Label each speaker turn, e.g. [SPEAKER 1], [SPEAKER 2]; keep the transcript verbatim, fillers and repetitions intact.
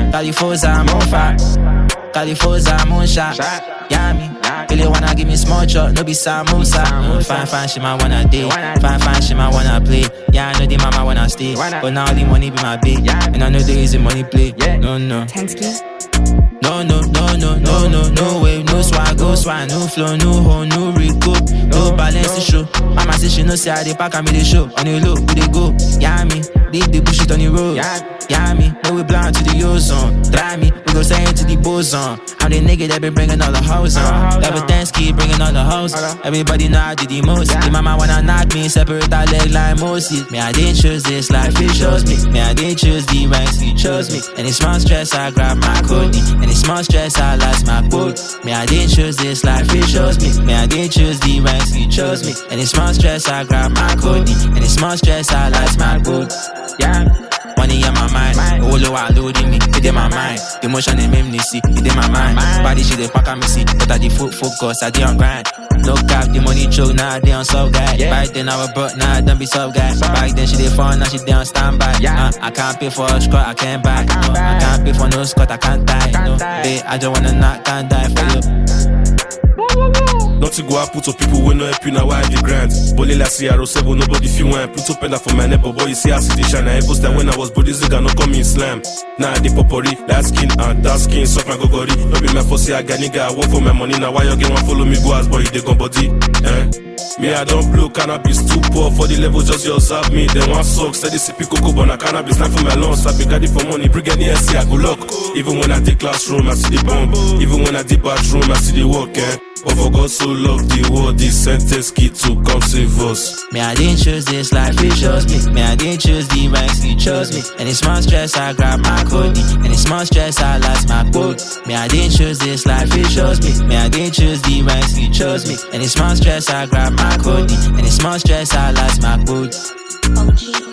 [SPEAKER 1] California, I'm on fire. California, I'm on shot. Yeah, me. Really wanna give me small chop, no be samosa. Mm, fine, fine, she might wanna date. Fine, fine, she might wanna play. Yeah, I know the mama wanna stay. But now the money be my babe. And I know there is a money play. No, no. No, no, no, no, no, no, no way, no swag, go swag, no flow, no hoe, no recoup, no balance to show. Mama say she no say I dey pack and me dey show. On the low, we dey go, yeah me, leave the bullshit on the road. Yeah me, no we blind to the ozone. Try me, we go say into the boson. I'm the nigga that been bringing all the hoes on. Everything's keep bringing all the hoes. Everybody know I do the most. The mama wanna knock me, separate that leg like Moses. Me I didn't choose this life, it shows me. Me I didn't choose the ranks, he chose me. And it's small stress, I grab my cody. And it's small stress, I lost my boat. Me I didn't choose this life, it shows me. Me I didn't choose the ranks, he chose me. And it's small stress, I grab my cody. And it's small stress, I lost my boat. Yeah. Money in my mind, all over I loading me, it in my mind. Emotion in me, see, it in my mind. Body shit they pack on me, see, but I the foot focus, I dey on grind. No cap, the money choke, now I dey on soft guy. Back then I was broke, now I don't be soft guy. Back then she dey fall, now she dey on standby. Uh, I can't pay for a squat, I can't buy. No, I can't pay for no squat, I can't die. No, babe, I just wanna not, can't die for you.
[SPEAKER 2] Nothing go happen to people when no help you now why the grind. Bully like C R O seven, nobody feel one. Put up pen for my neighbor, boy, you see I see the shine. I post that when I was body zigga, no come in slam. Now nah, the popori, light skin and dark skin, suck my gogori. No be my fussy, I got nigga, I work for my money. Now why you get one follow me, go as boy, they gon' body, eh? Me, I don't blow cannabis, too poor for the level, just you observe me. Then one sock, steady sippy cocoa, but I cannabis, not for my lungs. I be got it for money, bring any S C, I go lock. Even when I take classroom, I see the bomb. Even when I take bathroom, I see the work, eh? But for God so love the world, this sentence key to come save us.
[SPEAKER 1] Me, I didn't choose this life, it chose me. Me, I didn't choose the ranks, he chose me. And it's small stress, I grab my cody. And it's small stress, I lost my quote. Me, I didn't choose this life, it chose me. Me, I didn't choose the ranks, he chose me. And it's small stress, I grab my cody. And it's small stress, I lost my quote.